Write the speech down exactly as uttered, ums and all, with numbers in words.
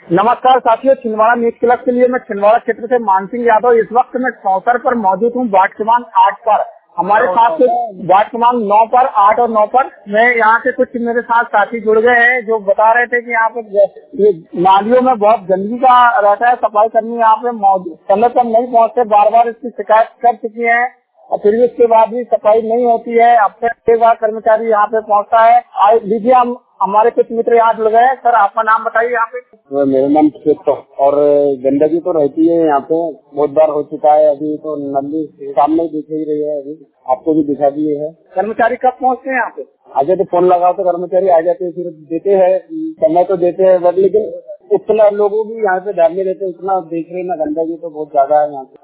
नमस्कार साथियों, Chhindwara news club के लिए मैं छिंदवाड़ा क्षेत्र से मान सिंह यादव इस वक्त मैं चौसर पर मौजूद हूँ। वार्ड क्रमांक आठ पर हमारे साथ वार्ड क्रमांक नौ पर आठ और नौ पर मैं यहाँ से कुछ मेरे साथ साथी जुड़ गए हैं जो बता रहे थे कि यहाँ पे नालियों में बहुत गंदगी का रहता है। सफाई कर्मी यहाँ पे मौजूद समय पर नहीं पहुँचते, बार बार इसकी शिकायत कर चुकी है और फिर भी उसके बाद भी सफाई नहीं होती है। अब तक एक बार कर्मचारी यहाँ पे पहुँचता है। आइए लीजिए, हम हमारे कुछ मित्र यहाँ जुड़ गए हैं। सर आपका नाम बताइए यहाँ पे। मेरा नाम तो और गंदगी तो रहती है यहाँ पे, बहुत बार हो चुका है। अभी तो नली सामने दिख ही रही है, अभी आपको भी दिखा दिए है। कर्मचारी कब पहुँचते हैं यहाँ पे? आगे तो फोन लगाओ तो कर्मचारी आ जाते हैं, फिर देते हैं, समय तो देते हैं, बट लेकिन उतना लोगों भी यहाँ पे ध्यान नहीं देते, उतना देख रहे ना। गंदगी तो बहुत ज्यादा है यहाँ पे।